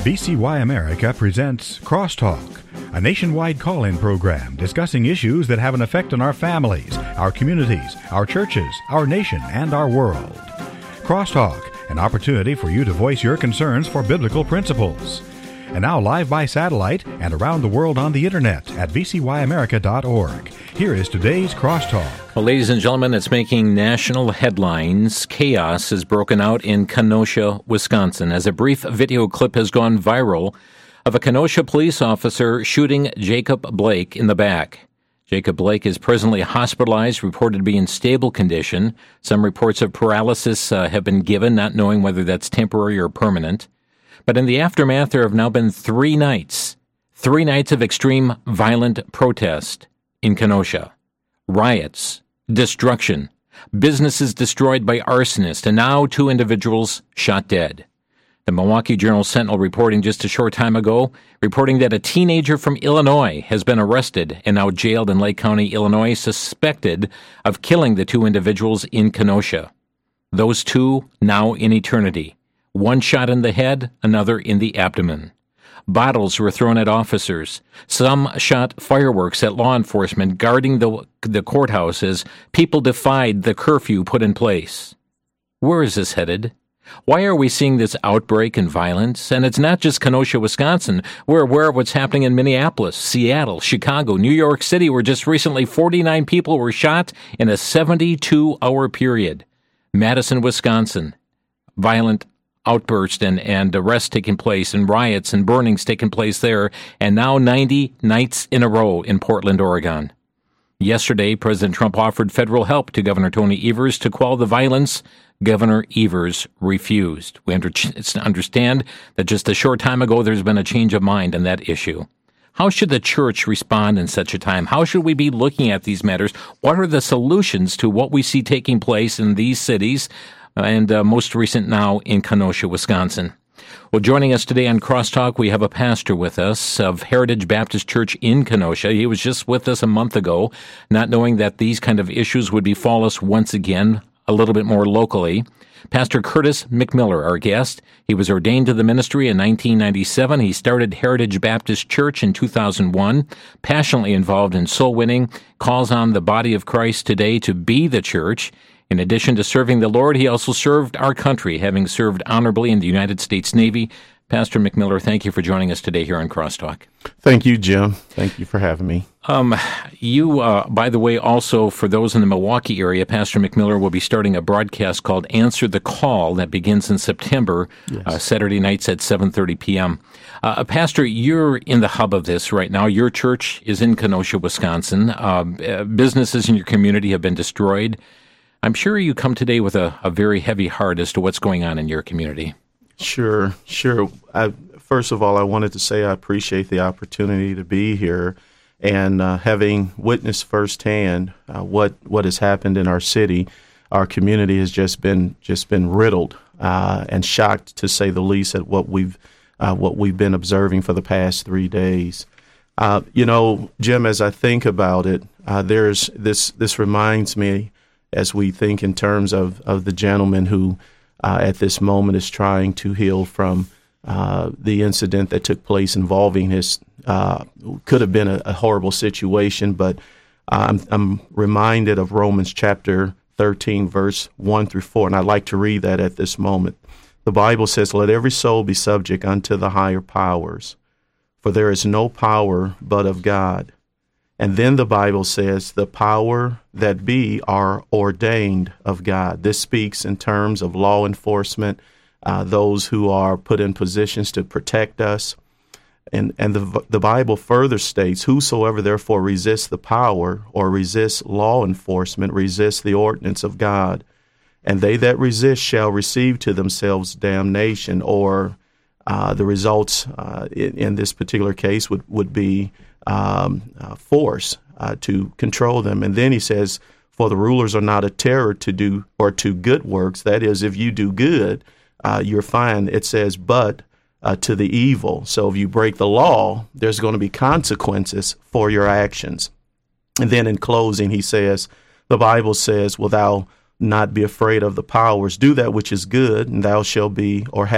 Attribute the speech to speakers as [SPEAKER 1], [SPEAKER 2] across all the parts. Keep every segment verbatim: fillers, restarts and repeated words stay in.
[SPEAKER 1] V C Y America presents Crosstalk, a nationwide call-in program discussing issues that have an effect on our families, our communities, our churches, our nation, and our world. Crosstalk, an opportunity for you to voice your concerns for biblical principles. And now live by satellite and around the world on the internet at v c y america dot org. Here is today's Crosstalk.
[SPEAKER 2] Well, ladies and gentlemen, it's making national headlines. Chaos has broken out in Kenosha, Wisconsin, as a brief video clip has gone viral of a Kenosha police officer shooting Jacob Blake in the back. Jacob Blake is presently hospitalized, reported to be in stable condition. Some reports of paralysis uh, have been given, not knowing whether that's temporary or permanent. But in the aftermath, there have now been three nights, three nights of extreme violent protest in Kenosha. Riots, destruction, businesses destroyed by arsonists, and now two individuals shot dead. The Milwaukee Journal-Sentinel reporting just a short time ago, reporting that a teenager from Illinois has been arrested and now jailed in Lake County, Illinois, suspected of killing the two individuals in Kenosha. Those two now in eternity. One shot in the head, another in the abdomen. Bottles were thrown at officers. Some shot fireworks at law enforcement guarding the, the courthouse as people defied the curfew put in place. Where is this headed? Why are we seeing this outbreak in violence? And it's not just Kenosha, Wisconsin. We're aware of what's happening in Minneapolis, Seattle, Chicago, New York City, where just recently forty-nine people were shot in a seventy-two hour period. Madison, Wisconsin, violent outburst and, and arrests taking place and riots and burnings taking place there, and now ninety nights in a row in Portland, Oregon. Yesterday, President Trump offered federal help to Governor Tony Evers to quell the violence. Governor Evers refused. We under- understand that just a short time ago there's been a change of mind on that issue. How should the church respond in such a time? How should we be looking at these matters? What are the solutions to what we see taking place in these cities? And uh, most recent now in Kenosha, Wisconsin. Well, joining us today on Crosstalk, we have a pastor with us of Heritage Baptist Church in Kenosha. He was just with us a month ago, not knowing that these kind of issues would befall us once again, a little bit more locally. Pastor Curtis McMiller, our guest. He was ordained to the ministry in nineteen ninety-seven. He started Heritage Baptist Church in two thousand one, passionately involved in soul winning, calls on the body of Christ today to be the church. In addition to serving the Lord, he also served our country, having served honorably in the United States Navy. Pastor McMiller, thank you for joining us today here on Crosstalk.
[SPEAKER 3] Thank you, Jim. Thank you for having me.
[SPEAKER 2] Um, you, uh, by the way, also, for those in the Milwaukee area, Pastor McMiller will be starting a broadcast called Answer the Call that begins in September, yes. uh, Saturday nights at seven thirty p.m. Uh, Pastor, you're in the hub of this right now. Your church is in Kenosha, Wisconsin. Uh, businesses in your community have been destroyed. I'm sure you come today with a, a very heavy heart as to what's going on in your community.
[SPEAKER 3] Sure, sure. I, first of all, I wanted to say I appreciate the opportunity to be here and uh, having witnessed firsthand uh, what what has happened in our city. Our community has just been just been riddled uh, and shocked, to say the least, at what we've uh, what we've been observing for the past three days. Uh, you know, Jim, as I think about it, uh, there's this. This reminds me, as we think in terms of, of the gentleman who uh, at this moment is trying to heal from uh, the incident that took place involving his, uh, could have been a, a horrible situation, but I'm, I'm reminded of Romans chapter thirteen, verse one through four, and I'd like to read that at this moment. The Bible says, "Let every soul be subject unto the higher powers, for there is no power but of God." And then the Bible says, "The power that be are ordained of God." This speaks in terms of law enforcement, uh, those who are put in positions to protect us. And and the the Bible further states, "Whosoever therefore resists the power or resists law enforcement resists the ordinance of God. And they that resist shall receive to themselves damnation," or uh, the results uh, in, in this particular case would, would be Um, uh, force uh, to control them. And then he says, "For the rulers are not a terror to do or to good works." That is, if you do good, uh, you're fine. It says, "But uh, to the evil." So if you break the law, there's going to be consequences for your actions. And then in closing, he says, the Bible says, "Will thou not be afraid of the powers? Do that which is good, and thou shalt be or have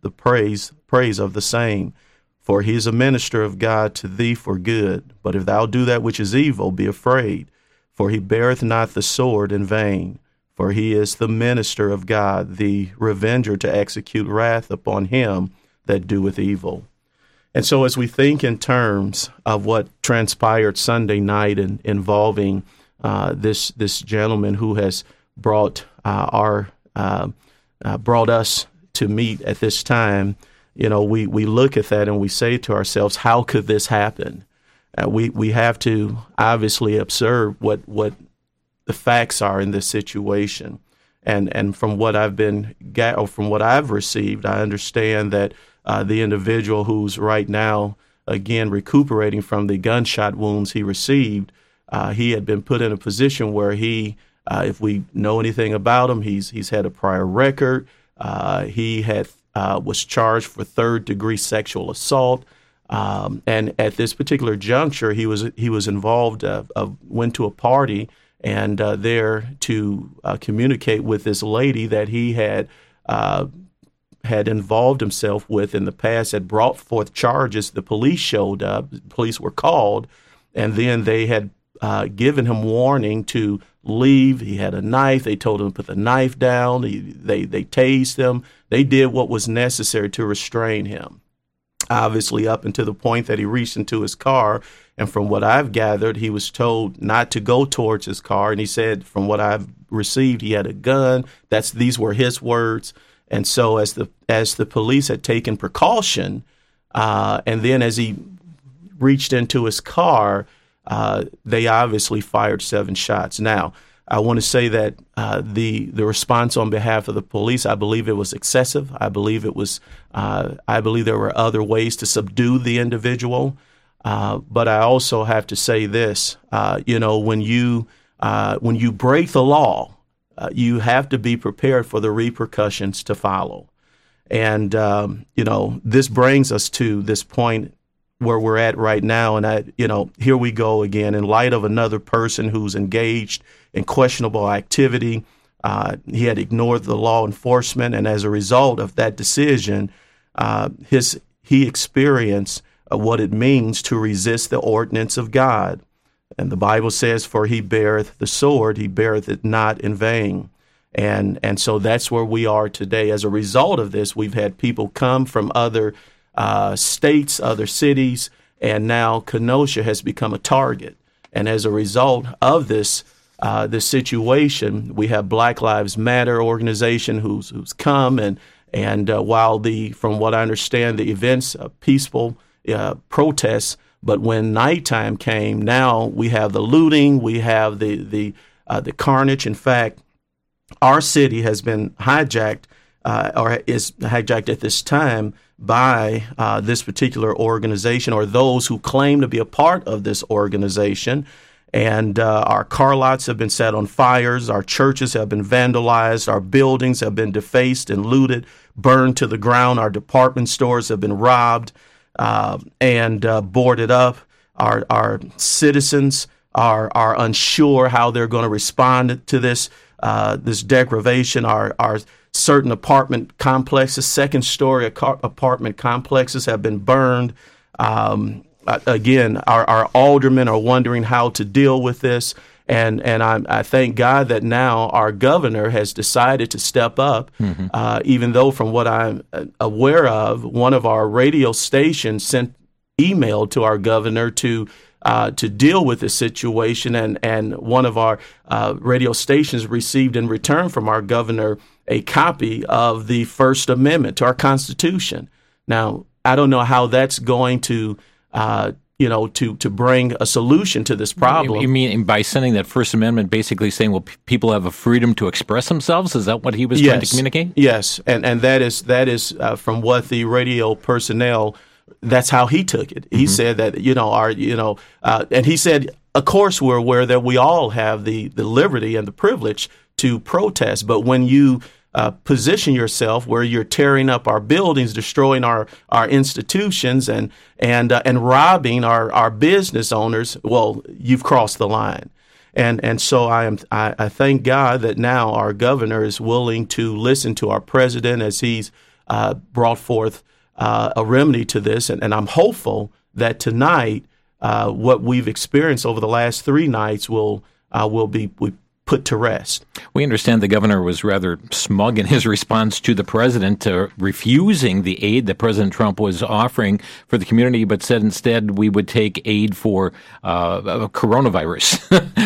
[SPEAKER 3] the praise praise of the same. For he is a minister of God to thee for good. But if thou do that which is evil, be afraid, for he beareth not the sword in vain. For he is the minister of God, the revenger to execute wrath upon him that doeth evil. And so as we think in terms of what transpired Sunday night in, involving uh, this this gentleman who has brought uh, our uh, uh, brought us to meet at this time, you know, we, we look at that and we say to ourselves, how could this happen? Uh, we we have to obviously observe what what the facts are in this situation, and and from what I've been or from what I've received, I understand that uh, the individual who's right now again recuperating from the gunshot wounds he received, uh, he had been put in a position where he, uh, if we know anything about him, he's he's had a prior record. Uh, he had uh, was charged for third degree sexual assault. Um, and at this particular juncture, he was he was involved, uh, uh, went to a party, and uh, there to uh, communicate with this lady that he had uh, had involved himself with in the past, had brought forth charges. The police showed up, the police were called, and then they had uh, given him warning to leave. He had a knife. They told him to put the knife down. He, they, they tased him. They did what was necessary to restrain him. Obviously, up until the point that he reached into his car. And from what I've gathered, he was told not to go towards his car. And he said, from what I've received, he had a gun. That's these were his words. And so as the as the police had taken precaution, uh, and then as he reached into his car, uh, they obviously fired seven shots. Now, I want to say that uh, the the response on behalf of the police, I believe it was excessive. I believe it was. Uh, I believe there were other ways to subdue the individual. Uh, but I also have to say this: uh, you know, when you uh, when you break the law, uh, you have to be prepared for the repercussions to follow. And um, you know, this brings us to this point where we're at right now. And I, you know, here we go again. In light of another person who's engaged in questionable activity, uh, he had ignored the law enforcement, and as a result of that decision, uh, his he experienced uh, what it means to resist the ordinance of God. And the Bible says, "For he beareth the sword; he beareth it not in vain." And and so that's where we are today. As a result of this, we've had people come from other uh, states, other cities, and now Kenosha has become a target. And as a result of this uh, this situation, we have Black Lives Matter organization who's who's come and and uh, while the from what I understand the events uh, peaceful uh, protests, but when nighttime came, now we have the looting, we have the the uh, the carnage. In fact, our city has been hijacked uh, or is hijacked at this time by uh, this particular organization or those who claim to be a part of this organization. And uh, our car lots have been set on fires. Our churches have been vandalized. Our buildings have been defaced and looted, burned to the ground. Our department stores have been robbed uh, and uh, boarded up. Our our citizens are are unsure how they're going to respond to this uh, this degradation. Our our certain apartment complexes, second story apartment complexes, have been burned. Um, Again, our, our aldermen are wondering how to deal with this, and and I, I thank God that now our governor has decided to step up, mm-hmm. uh, even though from what I'm aware of, one of our radio stations sent email to our governor to uh, to deal with the situation, and, and one of our uh, radio stations received in return from our governor a copy of the First Amendment to our Constitution. Now, I don't know how that's going to Uh, you know, to, to bring a solution to this problem.
[SPEAKER 2] You mean by sending that First Amendment, basically saying, well, p- people have a freedom to express themselves? Is that what he was
[SPEAKER 3] yes.
[SPEAKER 2] trying to communicate?
[SPEAKER 3] Yes, and and that is that is uh, from what the radio personnel. That's how he took it. He mm-hmm. said that you know our you know, uh, and he said, of course, we're aware that we all have the the liberty and the privilege to protest, but when you Uh, position yourself where you're tearing up our buildings, destroying our, our institutions, and and uh, and robbing our, our business owners, well, you've crossed the line. And and so I am I, I thank God that now our governor is willing to listen to our president as he's uh, brought forth uh, a remedy to this, and, and I'm hopeful that tonight uh, what we've experienced over the last three nights will uh, will be we put to rest.
[SPEAKER 2] We understand the governor was rather smug in his response to the president uh, refusing the aid that President Trump was offering for the community, but said instead we would take aid for uh, coronavirus.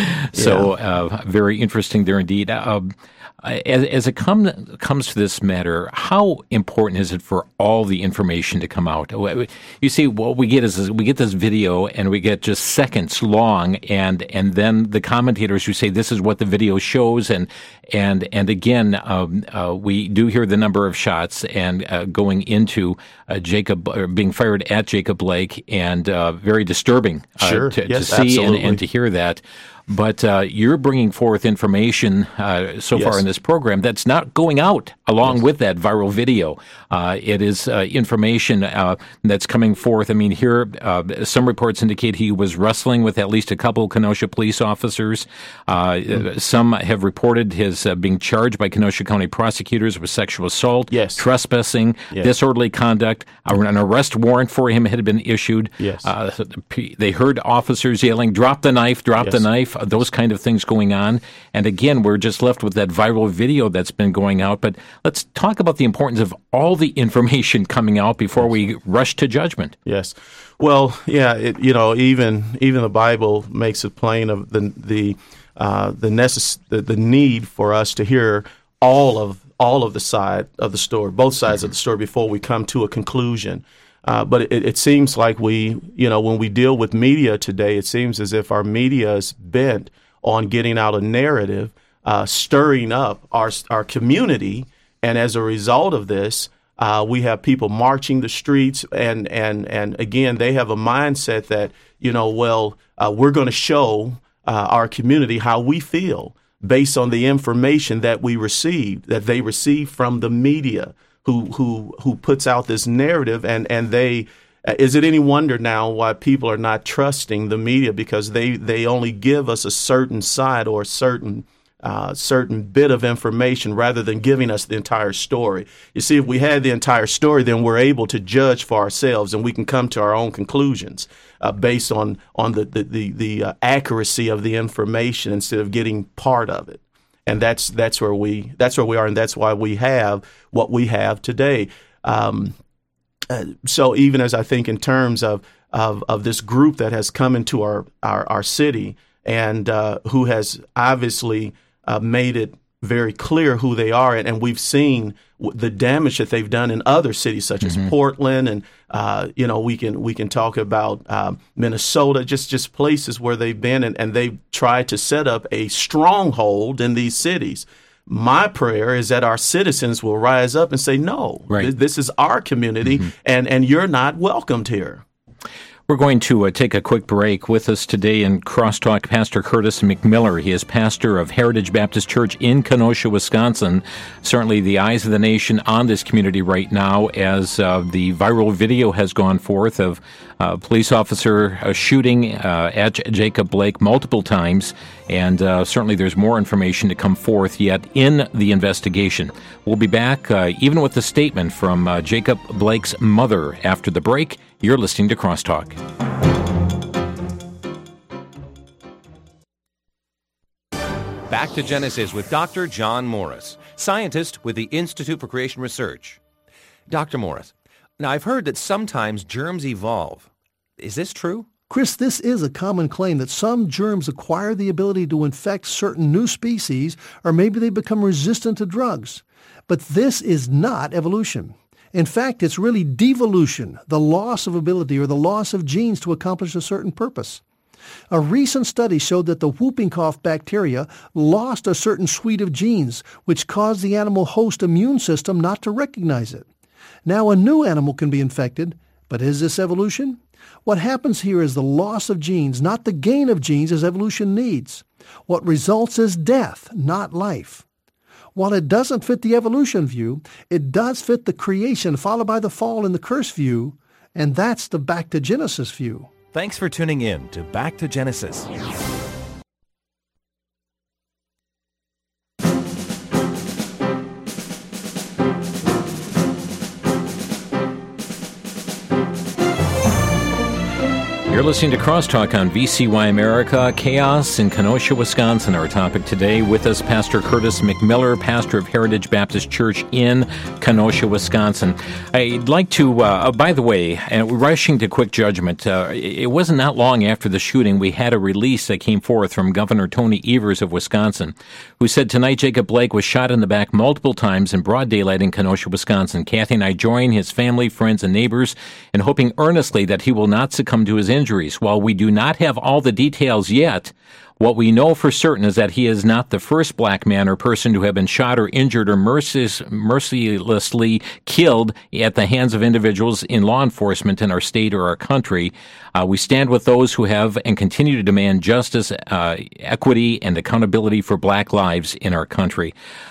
[SPEAKER 2] so uh, very interesting there indeed. Uh, As, as it come, comes to this matter, how important is it for all the information to come out? You see, what we get is we get this video, and we get just seconds long, and and then the commentators who say this is what the video shows, and and and again, um, uh, we do hear the number of shots and uh, going into uh, Jacob or being fired at Jacob Blake, and uh, very disturbing uh,
[SPEAKER 3] sure.
[SPEAKER 2] to,
[SPEAKER 3] yes,
[SPEAKER 2] to see and,
[SPEAKER 3] absolutely.
[SPEAKER 2] and to hear that. But uh, you're bringing forth information uh, so
[SPEAKER 3] Yes.
[SPEAKER 2] far in this program that's not going out along
[SPEAKER 3] Yes.
[SPEAKER 2] with that viral video. Uh, it is uh, information uh, that's coming forth. I mean, here, uh, some reports indicate he was wrestling with at least a couple Kenosha police officers. Uh, mm. Some have reported his uh, being charged by Kenosha County prosecutors with sexual assault,
[SPEAKER 3] yes.
[SPEAKER 2] trespassing,
[SPEAKER 3] yes.
[SPEAKER 2] disorderly conduct. An arrest warrant for him had been issued.
[SPEAKER 3] Yes.
[SPEAKER 2] Uh, they heard officers yelling, "Drop the knife, drop
[SPEAKER 3] yes.
[SPEAKER 2] the knife." Those kind of things going on. And again, we're just left with that viral video that's been going out. But let's talk about the importance of all the information coming out before we rush to judgment.
[SPEAKER 3] Yes. Well, yeah, it, you know, even even the Bible makes it plain of the the uh, the, necess- the the need for us to hear all of all of the side of the story, both sides mm-hmm. of the story before we come to a conclusion. Uh, but it, it seems like we, you know, when we deal with media today, it seems as if our media is bent on getting out a narrative, uh, stirring up our our community, and as a result of this, uh, we have people marching the streets, and and and again, they have a mindset that, you know, well, uh, we're going to show uh, our community how we feel based on the information that we received, that they received from the media. Who who who puts out this narrative, and and they uh, is it any wonder now why people are not trusting the media, because they they only give us a certain side or a certain uh, certain bit of information rather than giving us the entire story. You see, if we had the entire story, then we're able to judge for ourselves, and we can come to our own conclusions uh, based on on the the the, the uh, accuracy of the information instead of getting part of it. And that's that's where we that's where we are, and that's why we have what we have today. Um, uh, so even as I think in terms of, of of this group that has come into our our, our city, and uh, who has obviously uh, made it very clear who they are, and, and we've seen w- the damage that they've done in other cities such mm-hmm. as Portland, and uh, you know we can we can talk about um, Minnesota, just just places where they've been, and, and they've tried to set up a stronghold in these cities. My prayer is that our citizens will rise up and say, no,
[SPEAKER 2] right.
[SPEAKER 3] th- this is our community, mm-hmm. and and you're not welcomed here.
[SPEAKER 2] We're going to uh, take a quick break. With us today in Crosstalk, Pastor Curtis McMiller. He is pastor of Heritage Baptist Church in Kenosha, Wisconsin. Certainly the eyes of the nation on this community right now, as uh, the viral video has gone forth of a police officer uh, shooting uh, at J- Jacob Blake multiple times. And uh, certainly there's more information to come forth yet in the investigation. We'll be back, uh, even with the statement from uh, Jacob Blake's mother after the break. You're listening to Crosstalk.
[SPEAKER 4] Back to Genesis with Doctor John Morris, scientist with the Institute for Creation Research. Doctor Morris, now I've heard that sometimes germs evolve. Is this true?
[SPEAKER 5] Chris, this is a common claim that some germs acquire the ability to infect certain new species, or maybe they become resistant to drugs. But this is not evolution. In fact, it's really devolution, the loss of ability or the loss of genes to accomplish a certain purpose. A recent study showed that the whooping cough bacteria lost a certain suite of genes, which caused the animal host immune system not to recognize it. Now a new animal can be infected, but is this evolution? What happens here is the loss of genes, not the gain of genes as evolution needs. What results is death, not life. While it doesn't fit the evolution view, it does fit the creation followed by the fall in the curse view, and that's the Back to Genesis view.
[SPEAKER 4] Thanks for tuning in to Back to Genesis.
[SPEAKER 2] You're listening to Crosstalk on V C Y America. Chaos in Kenosha, Wisconsin, our topic today. With us, Pastor Curtis McMiller, pastor of Heritage Baptist Church in Kenosha, Wisconsin. I'd like to, uh, by the way, and we're rushing to quick judgment, uh, it wasn't that long after the shooting we had a release that came forth from Governor Tony Evers of Wisconsin, who said tonight Jacob Blake was shot in the back multiple times in broad daylight in Kenosha, Wisconsin. Kathy and I join his family, friends, and neighbors in hoping earnestly that he will not succumb to his injuries. While we do not have all the details yet, what we know for certain is that he is not the first black man or person to have been shot or injured or merciless, mercilessly killed at the hands of individuals in law enforcement in our state or our country. Uh, we stand with those who have and continue to demand justice, uh, equity, and accountability for black lives in our country.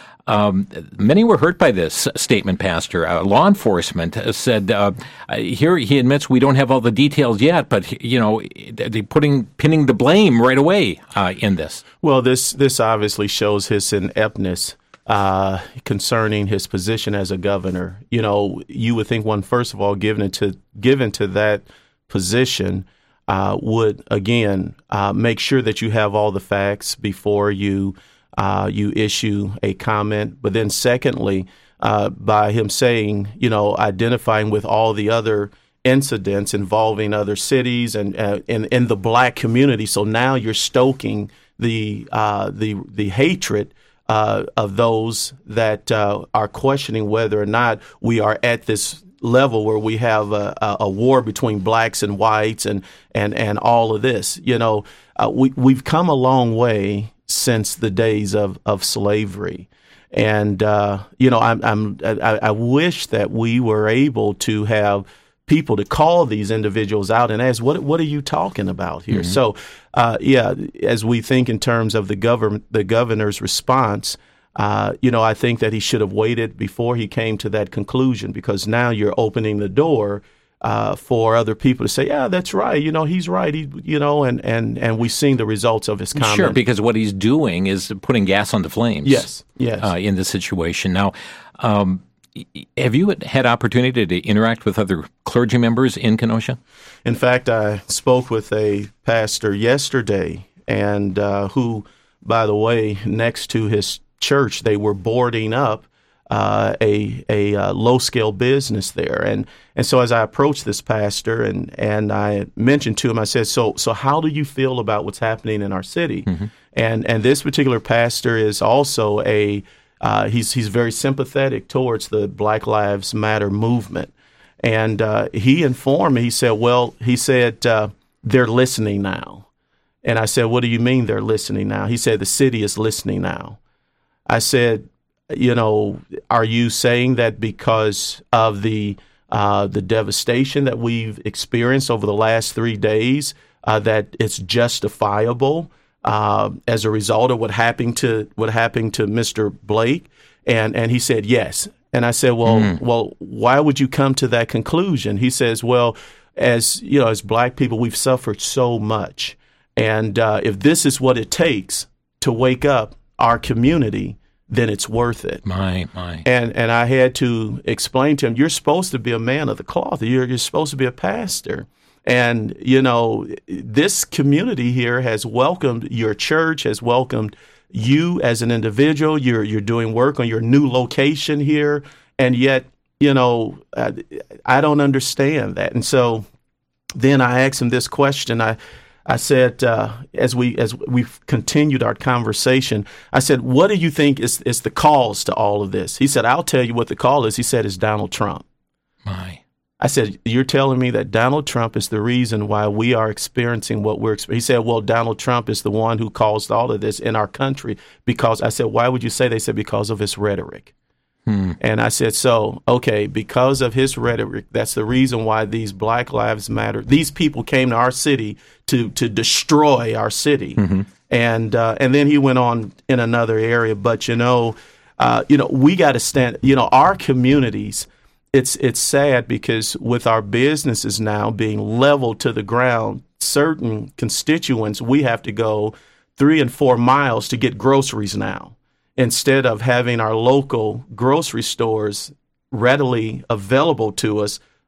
[SPEAKER 2] Um, many were hurt by this statement, Pastor. Uh, law enforcement said, uh, here he admits we don't have all the details yet, but, you know, they're putting, pinning the blame right away uh, in this.
[SPEAKER 3] Well, this, this obviously shows his ineptness uh, concerning his position as a governor. You know, you would think one, first of all, given to, given to that position uh, would, again, uh, make sure that you have all the facts before you Uh, you issue a comment. But then secondly, uh, by him saying, you know, identifying with all the other incidents involving other cities and uh, in, in the black community. So now you're stoking the uh, the the hatred uh, of those that uh, are questioning whether or not we are at this level where we have a, a, a war between blacks and whites and and, and all of this. You know, uh, we, we've come a long way since the days of, of slavery. And, uh, you know, I'm, I'm, I, I wish that we were able to have people to call these individuals out and ask, what, what are you talking about here? Mm-hmm. So, uh, yeah, as we think in terms of the government, the governor's response, uh, you know, I think that he should have waited before he came to that conclusion, because now you're opening the door Uh, for other people to say, yeah, that's right. You know, he's right. He, you know, and, and, and we've seen the results of his comment.
[SPEAKER 2] Sure, because what he's doing is putting gas on the flames.
[SPEAKER 3] Yes, yes.
[SPEAKER 2] Uh, in this situation. Now, um, have you had opportunity to interact with other clergy members in Kenosha?
[SPEAKER 3] In fact, I spoke with a pastor yesterday, and uh, who, by the way, next to his church, they were boarding up Uh, a a uh, low scale business there, and and so as I approached this pastor and and I mentioned to him, I said, so so how do you feel about what's happening in our city? Mm-hmm. And and this particular pastor is also a uh, he's he's very sympathetic towards the Black Lives Matter movement, and uh, he informed me. He said, well, he said uh, they're listening now, and I said, what do you mean they're listening now? He said the city is listening now. I said, you know, are you saying that because of the uh, the devastation that we've experienced over the last three days, uh, that it's justifiable uh, as a result of what happened to what happened to Mister Blake? And and he said yes. And I said, well, mm. well, why would you come to that conclusion? He says, well, as you know, as black people, we've suffered so much, and uh, if this is what it takes to wake up our community, then it's worth it.
[SPEAKER 2] My, my.
[SPEAKER 3] And and I had to explain to him, you're supposed to be a man of the cloth. You're, you're supposed to be a pastor. And, you know, this community here has welcomed your church, has welcomed you as an individual. You're, you're doing work on your new location here. And yet, you know, I, I don't understand that. And so then I asked him this question. I I said, uh, as we as we've continued our conversation, I said, what do you think is, is the cause to all of this? He said, I'll tell you what the call is. He said, it's Donald Trump.
[SPEAKER 2] My.
[SPEAKER 3] I said, you're telling me that Donald Trump is the reason why we are experiencing what we're experiencing? He said, well, Donald Trump is the one who caused all of this in our country. Because I said, why would you say? They said, because of his rhetoric. Hmm. And I said, so, okay, because of his rhetoric, that's the reason why these Black Lives Matter, these people came to our city to to destroy our city. Mm-hmm. And uh, and then he went on in another area. But, you know, uh, you know, we got to stand, you know, our communities, it's it's sad because with our businesses now being leveled to the ground, certain constituents, we have to go three and four miles to get groceries now, instead of having our local grocery stores readily available to us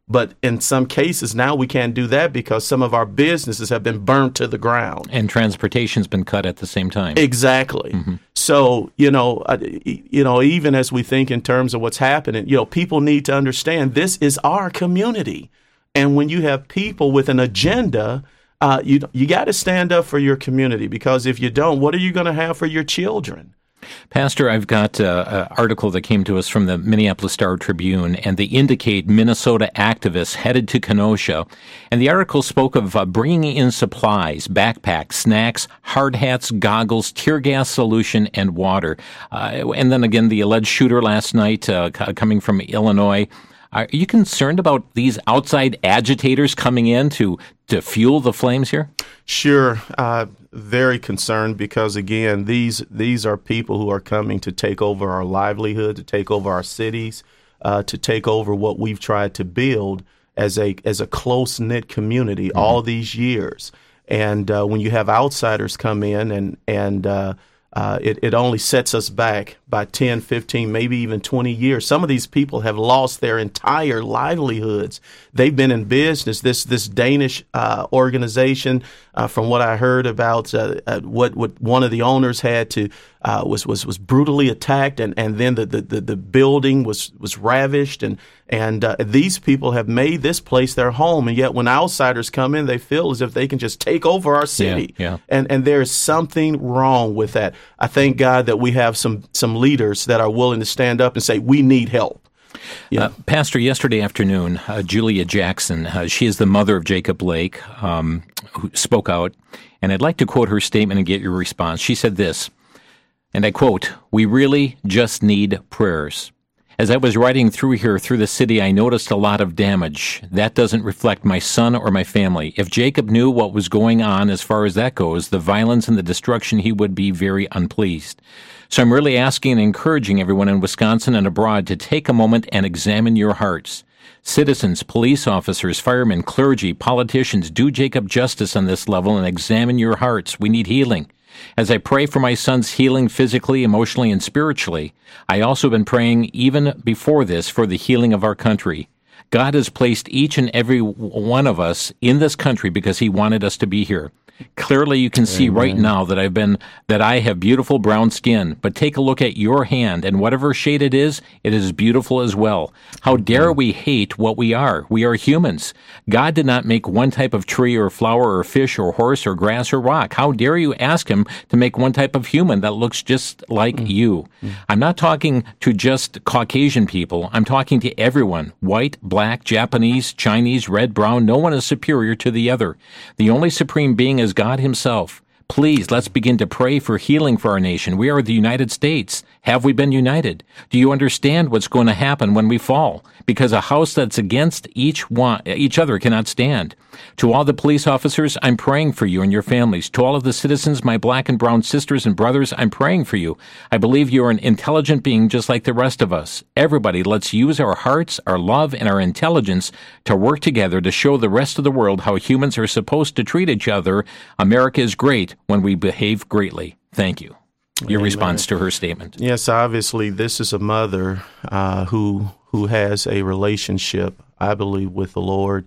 [SPEAKER 3] But in some cases now we can't do that because some of our businesses have been burnt to the ground.
[SPEAKER 2] And transportation's been cut at the same time.
[SPEAKER 3] Exactly. Mm-hmm. So, you know, uh, you know, even as we think in terms of what's happening, you know, people need to understand this is our community. And when you have people with an agenda, uh, you you got to stand up for your community, because if you don't, what are you going to have for your children?
[SPEAKER 2] Pastor, I've got an article that came to us from the Minneapolis Star-Tribune, and they indicate Minnesota activists headed to Kenosha. And the article spoke of uh, bringing in supplies, backpacks, snacks, hard hats, goggles, tear gas solution, and water. Uh, and then again, the alleged shooter last night uh, c- coming from Illinois. Are you concerned about these outside agitators coming in to, to fuel the flames here?
[SPEAKER 3] Sure. Uh, very concerned, because, again, these these are people who are coming to take over our livelihood, to take over our cities, uh, to take over what we've tried to build as a as a close-knit community mm-hmm. all these years. And uh, when you have outsiders come in and, and uh, Uh, it, it only sets us back by ten, fifteen, maybe even twenty years. Some of these people have lost their entire livelihoods. They've been in business. This this Danish uh, organization, uh, from what I heard about, uh, uh, what what one of the owners had to uh, was was was brutally attacked, and, and then the, the, the building was was ravished, and and uh, these people have made this place their home, and yet when outsiders come in, they feel as if they can just take over our city.
[SPEAKER 2] Yeah, yeah.
[SPEAKER 3] And and there is something wrong with that. I thank God that we have some some leaders that are willing to stand up and say, we need help. Yeah.
[SPEAKER 2] Uh, Pastor, yesterday afternoon, uh, Julia Jackson, uh, she is the mother of Jacob Blake, um, who spoke out, and I'd like to quote her statement and get your response. She said this, and I quote, "We really just need prayers. As I was riding through here, through the city, I noticed a lot of damage. That doesn't reflect my son or my family. If Jacob knew what was going on as far as that goes, the violence and the destruction, he would be very unpleased. So I'm really asking and encouraging everyone in Wisconsin and abroad to take a moment and examine your hearts. Citizens, police officers, firemen, clergy, politicians, do Jacob justice on this level and examine your hearts. We need healing. As I pray for my son's healing physically, emotionally, and spiritually, I also been praying even before this for the healing of our country. God has placed each and every one of us in this country because he wanted us to be here. Clearly, you can see Amen. Right now that I've been that I have beautiful brown skin. But take a look at your hand, and whatever shade it is, it is beautiful as well. How dare we hate what we are? We are humans. God did not make one type of tree or flower or fish or horse or grass or rock. How dare you ask him to make one type of human that looks just like mm. you? Mm. I'm not talking to just Caucasian people. I'm talking to everyone. White, black, Japanese, Chinese, red, brown. No one is superior to the other. The only supreme being is God himself. Please, let's begin to pray for healing for our nation. We are the United States. Have we been united? Do you understand what's going to happen when we fall? Because a house that's against each one, each other cannot stand. To all the police officers, I'm praying for you and your families. To all of the citizens, my black and brown sisters and brothers, I'm praying for you. I believe you're an intelligent being just like the rest of us. Everybody, let's use our hearts, our love, and our intelligence to work together to show the rest of the world how humans are supposed to treat each other. America is great when we behave greatly. Thank you. Your Amen. Response to her statement.
[SPEAKER 3] Yes, obviously, this is a mother uh, who who has a relationship, I believe, with the Lord.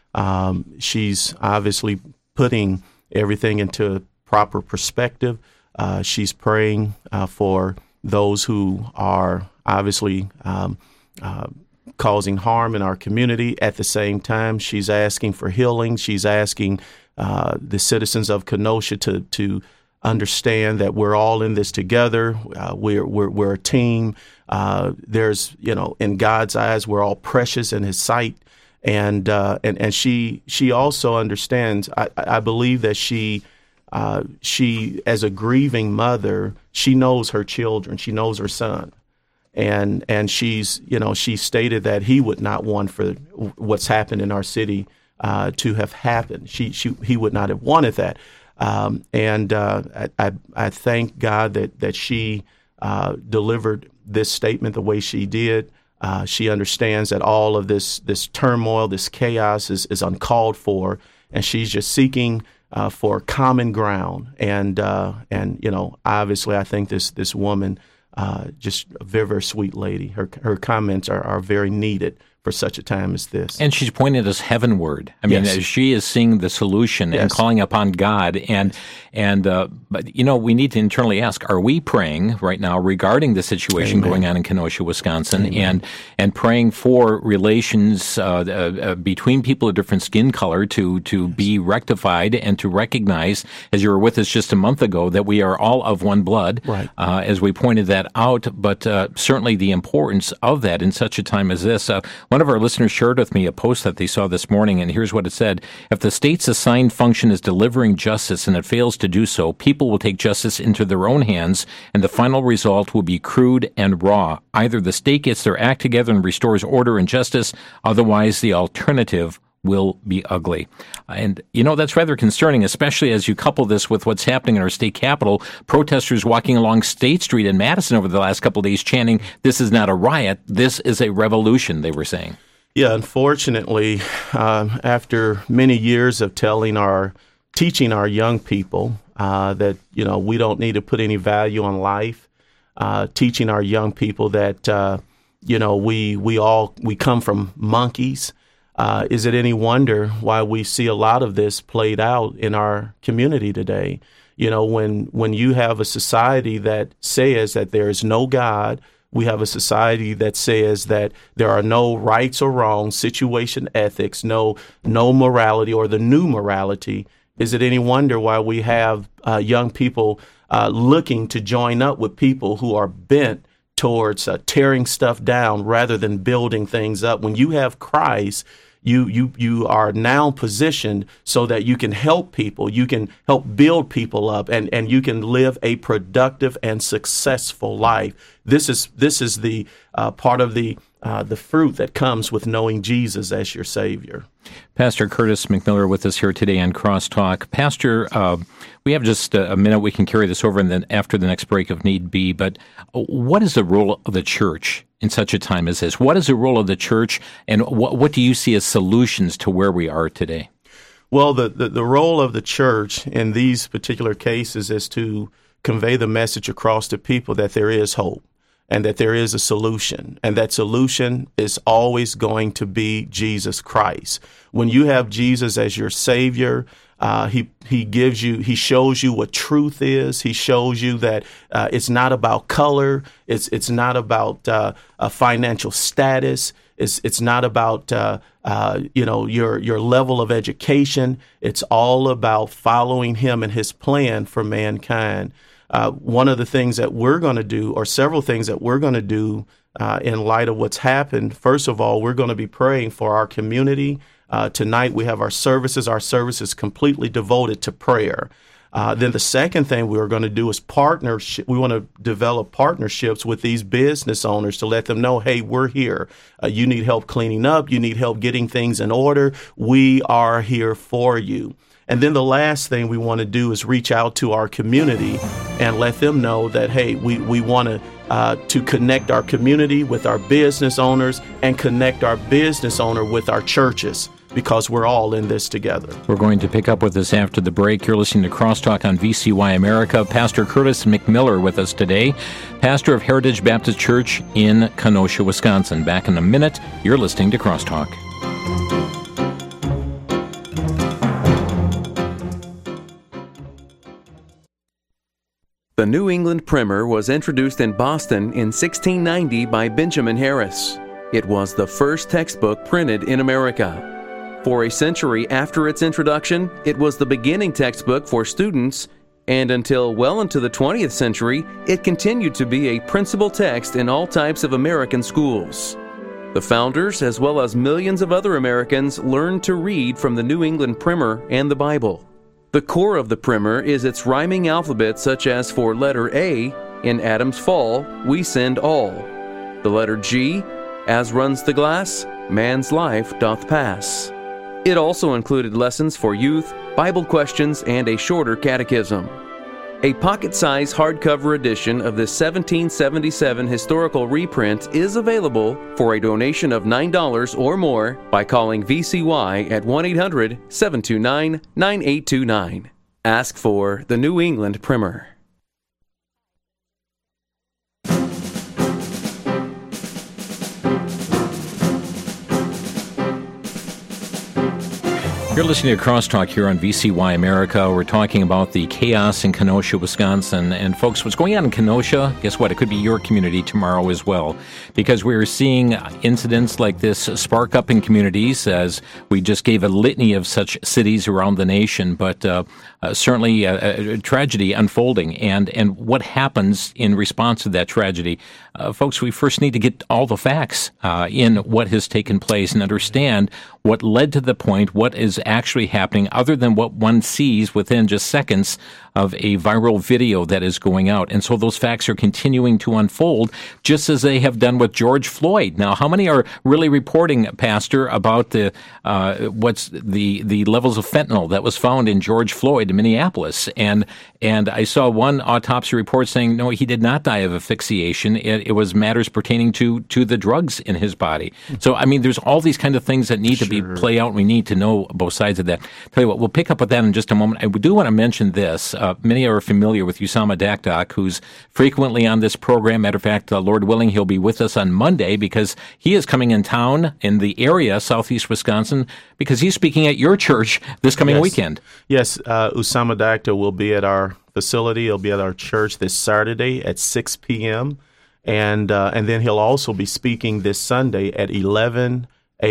[SPEAKER 3] Um, she's obviously putting everything into proper perspective. Uh, she's praying uh, for those who are obviously um, uh, causing harm in our community. At the same time, she's asking for healing. She's asking uh, the citizens of Kenosha to to understand that we're all in this together. Uh, we're, we're we're a team. Uh, there's, you know, in God's eyes, we're all precious in His sight. And uh, and and she she also understands. I, I believe that she uh, she as a grieving mother, she knows her children. She knows her son, and and she's you know she stated that he would not want for what's happened in our city uh, to have happened. She she he would not have wanted that. Um, and uh, I, I I thank God that that she uh, delivered this statement the way she did. Uh, she understands that all of this this turmoil, this chaos is, is uncalled for, and she's just seeking uh, for common ground. And uh, and you know, obviously, I think this this woman, uh, just a very very sweet lady. Her her comments are, are very needed for such a time as this.
[SPEAKER 2] And she's pointed us heavenward. I mean,
[SPEAKER 3] Yes.
[SPEAKER 2] she is seeing the solution and
[SPEAKER 3] Yes.
[SPEAKER 2] calling upon God. And, and uh, but, you know, we need to internally ask, are we praying right now regarding the situation
[SPEAKER 3] Amen.
[SPEAKER 2] going on in Kenosha, Wisconsin, and and praying for relations uh, uh, between people of different skin color to, to be rectified and to recognize, as you were with us just a month ago, that we are all of one blood,
[SPEAKER 3] Right.
[SPEAKER 2] uh, as we pointed that out, but uh, certainly the importance of that in such a time as this. Uh, one of our listeners shared with me a post that they saw this morning, and here's what it said. If the state's assigned function is delivering justice and it fails to do so, people will take justice into their own hands, and the final result will be crude and raw. Either the state gets their act together and restores order and justice, otherwise the alternative will be ugly. And, you know, that's rather concerning, especially as you couple this with what's happening in our state capitol. Protesters walking along State Street in Madison over the last couple of days chanting, "This is not a riot, this is a revolution," they were saying.
[SPEAKER 3] Yeah, unfortunately, um, after many years of telling our, teaching our young people uh, that, you know, we don't need to put any value on life, uh, teaching our young people that, uh, you know, we, we all, we come from monkeys. Uh, is it any wonder why we see a lot of this played out in our community today? You know, when when you have a society that says that there is no God, we have a society that says that there are no rights or wrongs, situation ethics, no no morality or the new morality. Is it any wonder why we have uh, young people uh, looking to join up with people who are bent towards uh, tearing stuff down rather than building things up? When you have Christ, You you you are now positioned so that you can help people, you can help build people up, and, and you can live a productive and successful life. This is this is the uh, part of the uh, the fruit that comes with knowing Jesus as your Savior.
[SPEAKER 2] Pastor Curtis McMiller with us here today on Crosstalk. Pastor, uh, we have just a minute. We can carry this over and then after the next break if need be. But what is the role of the church in such a time as this? What is the role of the church, and what, what do you see as solutions to where we are today?
[SPEAKER 3] Well, the, the, the role of the church in these particular cases is to convey the message across to people that there is hope and that there is a solution. And that solution is always going to be Jesus Christ. When you have Jesus as your Savior, Uh, he he gives you, he shows you what truth is. He shows you that uh, it's not about color. It's it's not about uh, a financial status. It's it's not about uh, uh, you know your your level of education. It's all about following him and his plan for mankind. Uh, one of the things that we're going to do, or several things that we're going to do uh, in light of what's happened. First of all, we're going to be praying for our community. Uh, tonight we have our services. Our service is completely devoted to prayer. Uh, then the second thing we are going to do is partnership. We want to develop partnerships with these business owners to let them know, hey, we're here. Uh, you need help cleaning up. You need help getting things in order. We are here for you. And then the last thing we want to do is reach out to our community and let them know that, hey, we, we want to uh, to connect our community with our business owners and connect our business owner with our churches, because we're all in this together.
[SPEAKER 2] We're going to pick up with this after the break. You're listening to Crosstalk on V C Y America. Pastor Curtis McMiller with us today, pastor of Heritage Baptist Church in Kenosha, Wisconsin. Back in a minute. You're listening to Crosstalk.
[SPEAKER 6] The New England Primer was introduced in Boston in sixteen ninety by Benjamin Harris. It was the first textbook printed in America. For a century after its introduction, it was the beginning textbook for students, and until well into the twentieth century, it continued to be a principal text in all types of American schools. The founders, as well as millions of other Americans, learned to read from the New England Primer and the Bible. The core of the primer is its rhyming alphabet, such as for letter A, in Adam's fall, we sinned all. The letter G, as runs the glass, man's life doth pass. It also included lessons for youth, Bible questions, and a shorter catechism. A pocket-sized hardcover edition of this seventeen seventy-seven historical reprint is available for a donation of nine dollars or more by calling V C Y at one eight hundred, seven two nine, nine eight two nine. Ask for the New England Primer.
[SPEAKER 2] You're listening to Crosstalk here on V C Y America. We're talking about the chaos in Kenosha, Wisconsin. And folks, what's going on in Kenosha, guess what? It could be your community tomorrow as well. Because we're seeing incidents like this spark up in communities, as we just gave a litany of such cities around the nation. But uh, uh, certainly a, a tragedy unfolding. And, and what happens in response to that tragedy? Uh, folks, we first need to get all the facts uh, in what has taken place and understand what led to the point, what is actually happening, other than what one sees within just seconds of a viral video that is going out. And so those facts are continuing to unfold, just as they have done with George Floyd. Now, how many are really reporting, Pastor, about the uh, what's the the levels of fentanyl that was found in George Floyd in Minneapolis? And and I saw one autopsy report saying, no, he did not die of asphyxiation. It, it was matters pertaining to to the drugs in his body. So, I mean, there's all these kind of things that need
[SPEAKER 3] Sure.
[SPEAKER 2] to be play out. We need to know both sides of that. Tell you what, we'll pick up with that in just a moment. I do want to mention this. Uh, many are familiar with Usama Dakdak, who's frequently on this program. Matter of fact, uh, Lord willing, he'll be with us on Monday because he is coming in town in the area, southeast Wisconsin, because he's speaking at your church this coming
[SPEAKER 3] Yes.
[SPEAKER 2] weekend.
[SPEAKER 3] Yes, uh, Usama Dakdak will be at our facility. He'll be at our church this Saturday at six p.m. And uh, and then he'll also be speaking this Sunday at eleven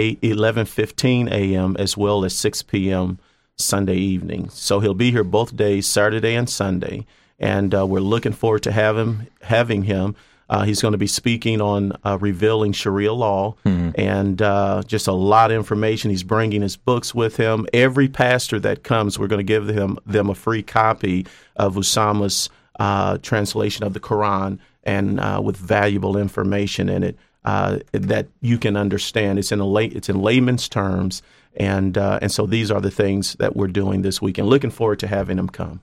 [SPEAKER 3] fifteen a.m. as well as six p.m. Sunday evening. So he'll be here both days, Saturday and Sunday, and uh, we're looking forward to have him, having him. Uh, he's going to be speaking on uh, revealing Sharia law mm-hmm. and uh, just a lot of information. He's bringing his books with him. Every pastor that comes, we're going to give them, them a free copy of Usama's uh, translation of the Quran and uh, with valuable information in it. Uh, that you can understand. It's in a lay, it's in layman's terms, and uh, and so these are the things that we're doing this weekend. Looking forward to having them come.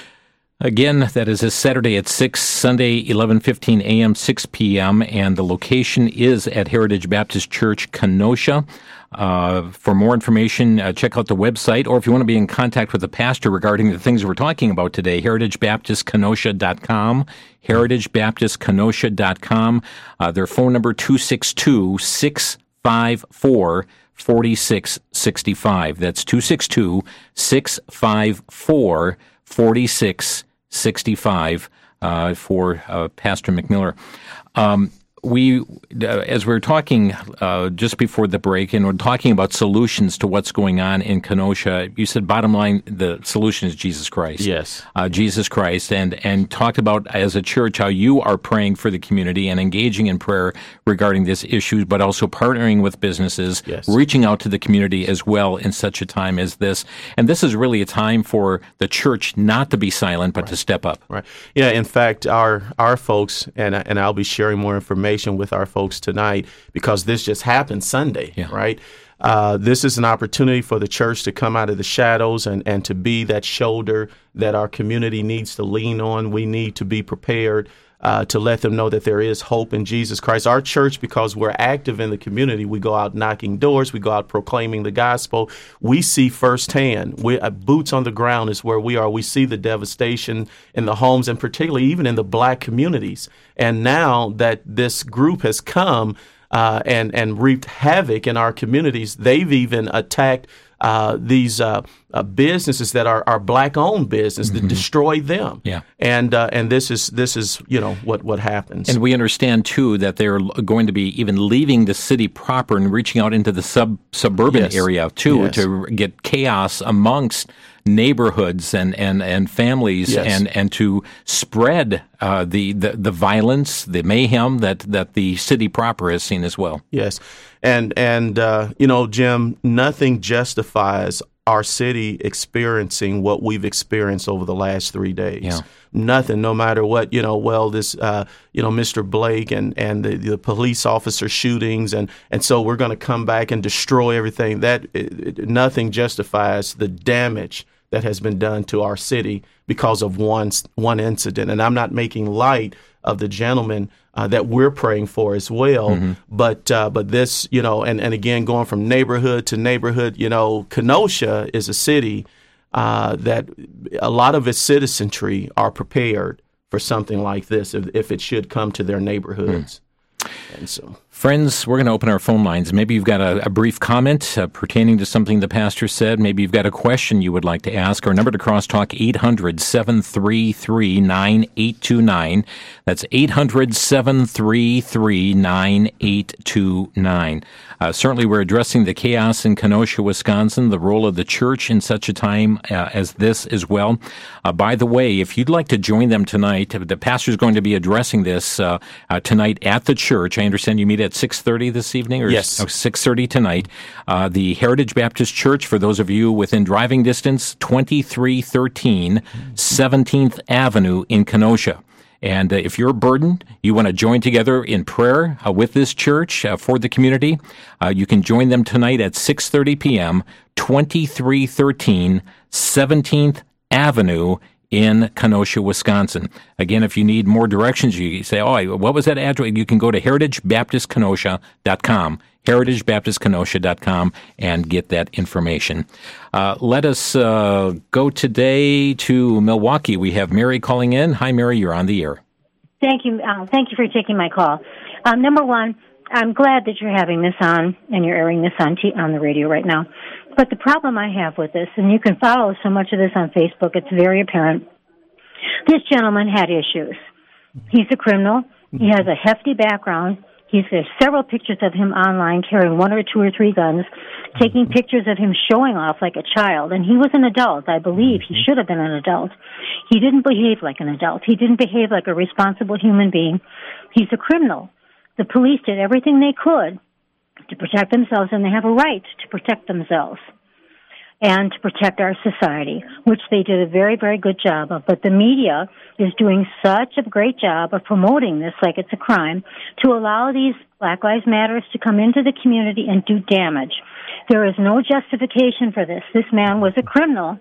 [SPEAKER 2] Again, that is this Saturday at six, Sunday eleven fifteen a.m., six p.m., and the location is at Heritage Baptist Church, Kenosha. Uh, for more information, uh, check out the website, or if you want to be in contact with the pastor regarding the things we're talking about today, heritage baptist kenosha dot com, heritage baptist kenosha dot com. Uh, their phone number, two six two, six five four, four six six five. That's two six two, six five four, four six six five uh, for uh, Pastor McMiller. Um, We, uh, as we were talking uh, just before the break, and we're talking about solutions to what's going on in Kenosha, you said bottom line, the solution is Jesus Christ.
[SPEAKER 3] Yes.
[SPEAKER 2] Uh, Jesus Christ, and, and talked about as a church how you are praying for the community and engaging in prayer regarding this issue, but also partnering with businesses,
[SPEAKER 3] yes.
[SPEAKER 2] reaching out to the community as well in such a time as this. And this is really a time for the church not to be silent, but
[SPEAKER 3] right.
[SPEAKER 2] to step up.
[SPEAKER 3] Right. Yeah, in fact, our our folks, and, and I'll be sharing more information with our folks tonight because this just happened Sunday,
[SPEAKER 2] yeah.
[SPEAKER 3] right? Uh, this is an opportunity for the church to come out of the shadows and, and to be that shoulder that our community needs to lean on. We need to be prepared uh, to let them know that there is hope in Jesus Christ. Our church, because we're active in the community, we go out knocking doors, we go out proclaiming the gospel. We see firsthand, we, uh, boots on the ground is where we are. We see the devastation in the homes and particularly even in the black communities. And now that this group has come uh, and, and wreaked havoc in our communities, they've even attacked Uh, these uh, uh, businesses that are, are black-owned business mm-hmm. to destroy them,
[SPEAKER 2] yeah,
[SPEAKER 3] and uh, and this is this is you know what what happens.
[SPEAKER 2] And we understand too that they're going to be even leaving the city proper and reaching out into the sub suburban
[SPEAKER 3] yes.
[SPEAKER 2] area too
[SPEAKER 3] yes.
[SPEAKER 2] to get chaos amongst neighborhoods and, and, and families
[SPEAKER 3] yes.
[SPEAKER 2] and, and to spread uh, the, the the violence, the mayhem that, that the city proper has seen as well.
[SPEAKER 3] Yes. And, and uh, you know, Jim, nothing justifies our city experiencing what we've experienced over the last three days.
[SPEAKER 2] Yeah.
[SPEAKER 3] Nothing, no matter what, you know, well, this, uh, you know, Mister Blake and, and the, the police officer shootings. And, and so we're going to come back and destroy everything. That it, it, nothing justifies the damage that has been done to our city because of one, one incident. And I'm not making light of the gentleman uh, that we're praying for as well. Mm-hmm. But uh, but this, you know, and, and again, going from neighborhood to neighborhood, you know, Kenosha is a city uh, that a lot of its citizenry are prepared for something like this if, if it should come to their neighborhoods. And so,
[SPEAKER 2] friends, we're going to open our phone lines. Maybe you've got a, a brief comment uh, pertaining to something the pastor said. Maybe you've got a question you would like to ask. Our number to Crosstalk, eight hundred, seven three three, nine eight two nine. That's eight hundred, seven three three, nine eight two nine. Uh, certainly, we're addressing the chaos in Kenosha, Wisconsin, the role of the church in such a time uh, as this as well. Uh, by the way, if you'd like to join them tonight, the pastor's going to be addressing this uh, uh, tonight at the church. I understand you meet at six thirty this evening? Or
[SPEAKER 3] yes.
[SPEAKER 2] Oh, six thirty tonight. Uh, the Heritage Baptist Church, for those of you within driving distance, twenty-three thirteen seventeenth Avenue in Kenosha. And uh, if you're burdened, you want to join together in prayer uh, with this church uh, for the community, uh, you can join them tonight at six thirty p.m., twenty-three thirteen seventeenth Avenue in Kenosha, Wisconsin. Again, if you need more directions, you say, oh, what was that address? You can go to heritage baptist kenosha dot com, heritage baptist kenosha dot com, and get that information. Uh, let us uh, go today to Milwaukee. We have Mary calling in. Hi, Mary, you're on the air.
[SPEAKER 7] Thank you. Uh, thank you for taking my call. Um, number one, I'm glad that you're having this on and you're airing this on t- on the radio right now. But the problem I have with this, and you can follow so much of this on Facebook, it's very apparent. This gentleman had issues. He's a criminal. He has a hefty background. He's there's several pictures of him online carrying one or two or three guns, taking pictures of him showing off like a child. And he was an adult. I believe he should have been an adult. He didn't behave like an adult. He didn't behave like a responsible human being. He's a criminal. The police did everything they could to protect themselves, and they have a right to protect themselves and to protect our society, which they did a very, very good job of. But the media is doing such a great job of promoting this like it's a crime to allow these Black Lives Matters to come into the community and do damage. There is no justification for this. This man was a criminal.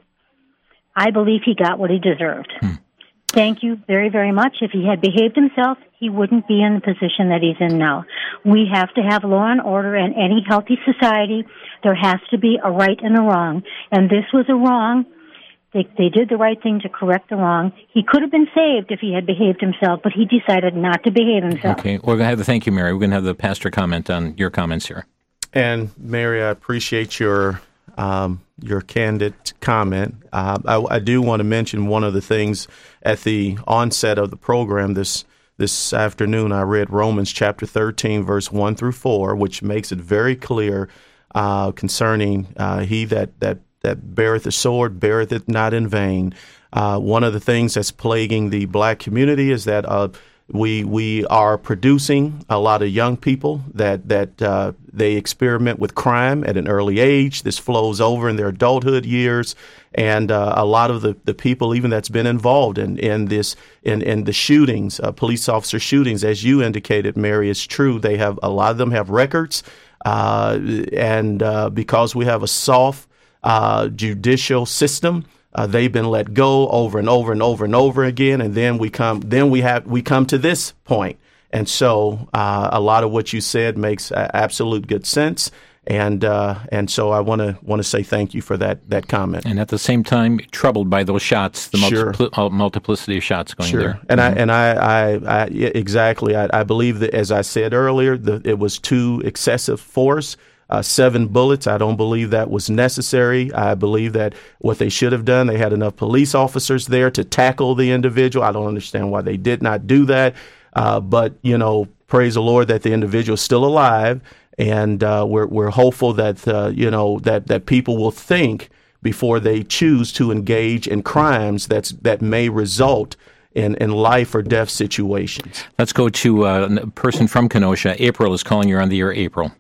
[SPEAKER 7] I believe he got what he deserved. Hmm. Thank you very, very much. If he had behaved himself, he wouldn't be in the position that he's in now. We have to have law and order in any healthy society. There has to be a right and a wrong. And this was a wrong. They, they did the right thing to correct the wrong. He could have been saved if he had behaved himself, but he decided not to behave himself.
[SPEAKER 2] Okay. We're going to have the thank you, Mary. We're going to have the pastor comment on your comments here.
[SPEAKER 3] And Mary, I appreciate your um, your candid comment. Uh, I, I do want to mention one of the things at the onset of the program this this afternoon. I read Romans chapter thirteen, verse one through four, which makes it very clear uh, concerning uh, he that that that beareth the sword beareth it not in vain. Uh, one of the things that's plaguing the black community is that uh, we we are producing a lot of young people that that uh, they experiment with crime at an early age. This flows over in their adulthood years, and uh, a lot of the, the people even that's been involved in in this in in the shootings, uh, police officer shootings, as you indicated, Mary, is true. They have a lot of them have records, uh, and uh, because we have a soft uh, judicial system. Uh, they've been let go over and over and over and over again, and then we come. Then we have we come to this point, and so uh, a lot of what you said makes uh, absolute good sense, and uh, and so I want to want to say thank you for that that comment.
[SPEAKER 2] And at the same time, troubled by those shots, the
[SPEAKER 3] sure.
[SPEAKER 2] multipli- multiplicity of shots going
[SPEAKER 3] sure.
[SPEAKER 2] there.
[SPEAKER 3] And
[SPEAKER 2] mm-hmm.
[SPEAKER 3] I and I, I, I yeah, exactly. I, I believe that, as I said earlier, the, it was too excessive force. Uh, seven bullets. I don't believe that was necessary. I believe that what they should have done, they had enough police officers there to tackle the individual. I don't understand why they did not do that. Uh, but, you know, praise the Lord that the individual is still alive. And uh, we're we're hopeful that, uh, you know, that, that people will think before they choose to engage in crimes that's that may result in, in life or death situations.
[SPEAKER 2] Let's go to uh, a person from Kenosha. April is calling you on the air. April.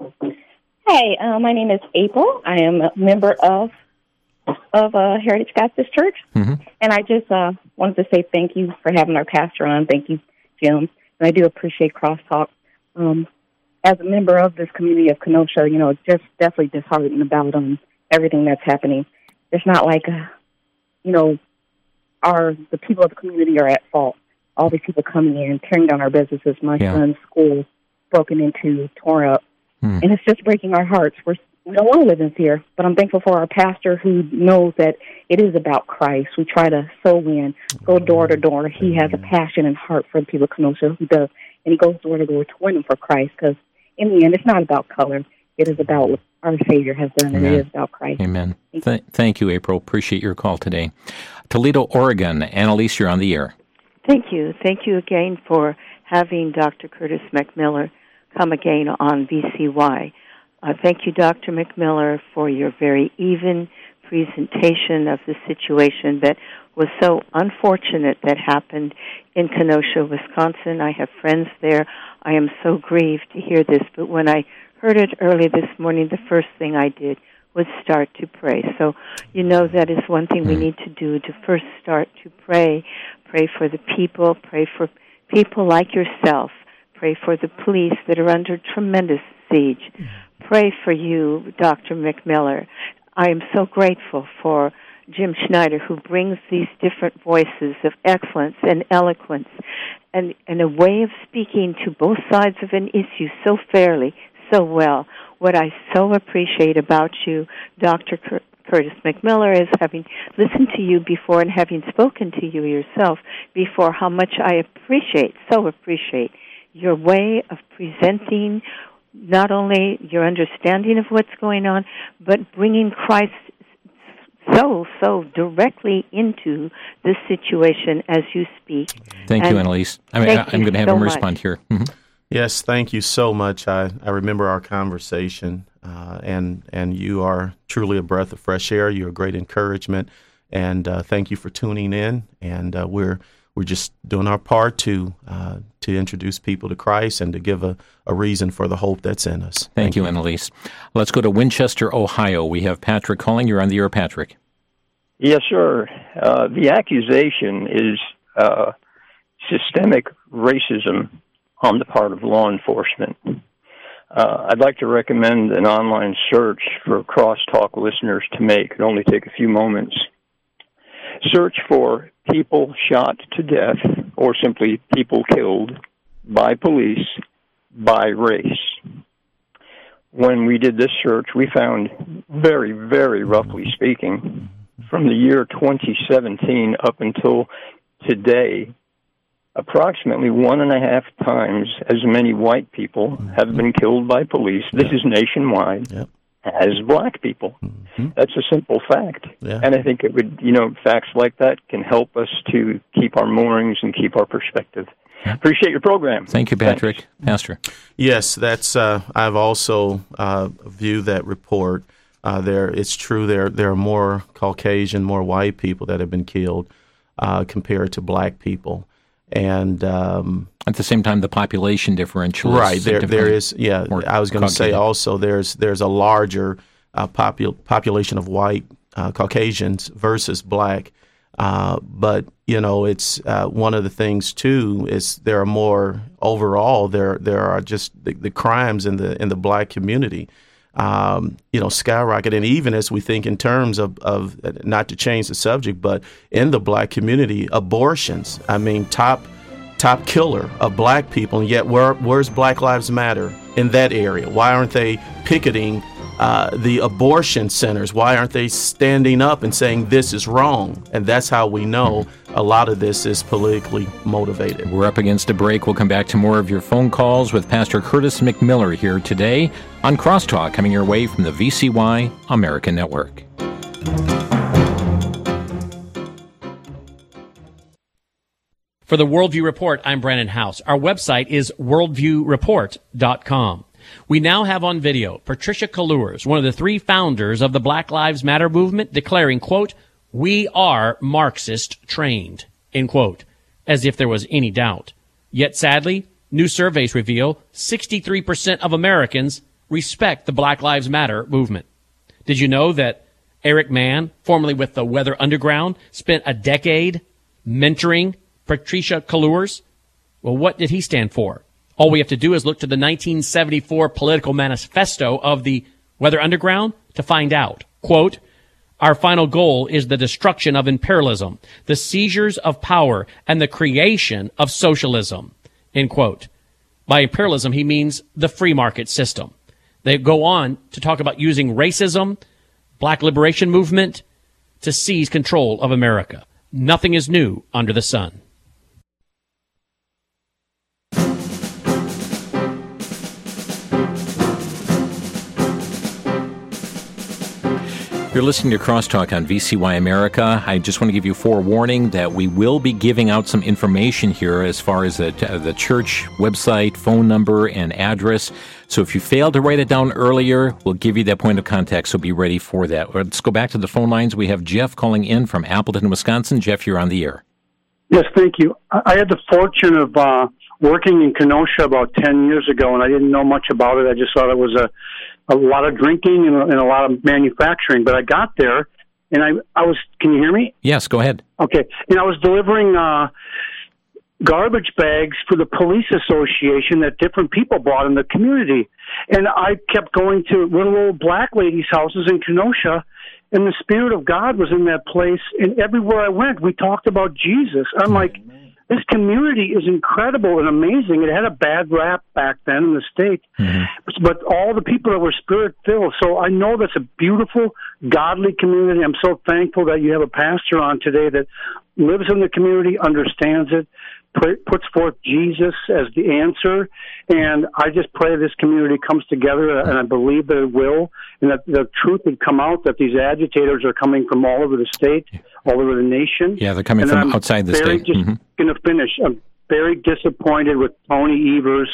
[SPEAKER 8] Hi, uh, my name is April. I am a member of of uh, Heritage Baptist Church, mm-hmm. and I just uh, wanted to say thank you for having our pastor on. Thank you, Jim. And I do appreciate Crosstalk. Um, as a member of this community of Kenosha, you know, it's just definitely disheartening about um, everything that's happening. It's not like, uh, you know, our the people of the community are at fault. All these people coming in, tearing down our businesses. My yeah. son's school broken into, torn up. And it's just breaking our hearts. We're, we don't want to live in fear, but I'm thankful for our pastor who knows that it is about Christ. We try to sow in, go door to door. He has a passion and heart for the people of Kenosha. He does and he goes door to door to win them for Christ, because in the end, it's not about color. It is about what our Savior has done, and
[SPEAKER 2] Amen.
[SPEAKER 8] it is about Christ.
[SPEAKER 2] Amen. Th- thank you, April. Appreciate your call today. Toledo, Oregon. Annalise, you're on the air.
[SPEAKER 9] Thank you. Thank you again for having Doctor Curtis McMiller come again on V C Y. Uh, thank you, Doctor McMiller, for your very even presentation of the situation that was so unfortunate that happened in Kenosha, Wisconsin. I have friends there. I am so grieved to hear this, but when I heard it early this morning, the first thing I did was start to pray. So, you know, that is one thing we need to do, to first start to pray. Pray for the people, pray for people like yourself, pray for the police that are under tremendous siege. Pray for you, Doctor McMiller. I am so grateful for Jim Schneider, who brings these different voices of excellence and eloquence and, and a way of speaking to both sides of an issue so fairly, so well. What I so appreciate about you, Doctor Cur- Curtis McMiller, is having listened to you before and having spoken to you yourself before, how much I appreciate, so appreciate your way of presenting not only your understanding of what's going on, but bringing Christ so, so directly into this situation as you speak.
[SPEAKER 2] Thank
[SPEAKER 9] and
[SPEAKER 2] you, Annalise. I mean,
[SPEAKER 9] thank
[SPEAKER 2] I'm
[SPEAKER 9] you
[SPEAKER 2] going to have
[SPEAKER 9] so
[SPEAKER 2] him
[SPEAKER 9] much.
[SPEAKER 2] respond here. Mm-hmm.
[SPEAKER 3] Yes, thank you so much. I, I remember our conversation, uh, and and you are truly a breath of fresh air. You're a great encouragement, and uh, thank you for tuning in. And uh, we're we're just doing our part to uh, to introduce people to Christ and to give a, a reason for the hope that's in us.
[SPEAKER 2] Thank, thank you, you, Annalise. Let's go to Winchester, Ohio. We have Patrick calling. You're on the air, Patrick.
[SPEAKER 10] Yes, sir. Uh, the accusation is uh, systemic racism on the part of law enforcement. Uh, I'd like to recommend an online search for Crosstalk listeners to make. It'll only take a few moments. Search for people shot to death, or simply people killed by police by race. When we did this search, we found, very, very roughly speaking, from the year twenty seventeen up until today, approximately one and a half times as many white people have been killed by police. This
[SPEAKER 3] yeah.
[SPEAKER 10] is nationwide.
[SPEAKER 3] Yep.
[SPEAKER 10] As black people. Mm-hmm. That's a simple fact.
[SPEAKER 3] Yeah.
[SPEAKER 10] And I think it would, you know, facts like that can help us to keep our moorings and keep our perspective. Yeah. Appreciate your program.
[SPEAKER 2] Thank you, Patrick. Thanks. Pastor.
[SPEAKER 3] Yes, that's. Uh, I've also uh, viewed that report. Uh, there, it's true. There, there are more Caucasian, more white people that have been killed uh, compared to black people. And um,
[SPEAKER 2] at the same time, the population differential,
[SPEAKER 3] right
[SPEAKER 2] is
[SPEAKER 3] there, there is. Yeah, I was going to say also there's there's a larger uh, popul- population of white uh, Caucasians versus black. Uh, but you know, it's uh, one of the things too is there are more overall. There there are just the, the crimes in the in the black community. Um, you know, skyrocket. And even as we think in terms of, of, not to change the subject, but in the black community, abortions, I mean, top top killer of black people, and yet where where's Black Lives Matter in that area? Why aren't they picketing uh, the abortion centers? Why aren't they standing up and saying this is wrong? And that's how we know a lot of this is politically motivated.
[SPEAKER 2] We're up against a break. We'll come back to more of your phone calls with Pastor Curtis McMiller here today on Crosstalk, coming your way from the V C Y American Network.
[SPEAKER 11] For the Worldview Report, I'm Brandon House. Our website is worldview report dot com. We now have on video Patricia Kaluers, one of the three founders of the Black Lives Matter movement, declaring, quote, "We are Marxist trained," end quote, as if there was any doubt. Yet sadly, new surveys reveal sixty-three percent of Americans respect the Black Lives Matter movement. Did you know that Eric Mann, formerly with the Weather Underground, spent a decade mentoring Patricia Kaluers? Well, what did he stand for? All we have to do is look to the nineteen seventy-four political manifesto of the Weather Underground to find out. Quote, "Our final goal is the destruction of imperialism, the seizures of power, and the creation of socialism." End quote. By imperialism, he means the free market system. They go on to talk about using racism, black liberation movement, to seize control of America. Nothing is new under the sun.
[SPEAKER 2] You're listening to Crosstalk on V C Y America. I just want to give you forewarning that we will be giving out some information here as far as the, the church website, phone number, and address. So if you failed to write it down earlier, we'll give you that point of contact, so be ready for that. Let's go back to the phone lines. We have Jeff calling in from Appleton, Wisconsin. Jeff, you're on the air.
[SPEAKER 12] Yes, thank you. I had the fortune of uh, working in Kenosha about ten years ago, and I didn't know much about it. I just thought it was a a lot of drinking and a, and a lot of manufacturing. But I got there, and I, I was, can you hear me?
[SPEAKER 2] Yes, go ahead.
[SPEAKER 12] Okay. And I was delivering uh, garbage bags for the police association that different people bought in the community. And I kept going to little old black ladies' houses in Kenosha, and the Spirit of God was in that place. And everywhere I went, we talked about Jesus. I'm like, this community is incredible and amazing. It had a bad rap back then in the state, mm-hmm. but all the people that were Spirit-filled. So I know that's a beautiful, godly community. I'm so thankful that you have a pastor on today that lives in the community, understands it, puts forth Jesus as the answer. And I just pray this community comes together, and I believe that it will, and that the truth would come out that these agitators are coming from all over the state, all over the nation.
[SPEAKER 2] Yeah, they're coming
[SPEAKER 12] and
[SPEAKER 2] from
[SPEAKER 12] I'm
[SPEAKER 2] outside the
[SPEAKER 12] very
[SPEAKER 2] state.
[SPEAKER 12] Just
[SPEAKER 2] mm-hmm.
[SPEAKER 12] going to finish. I'm very disappointed with Tony Evers.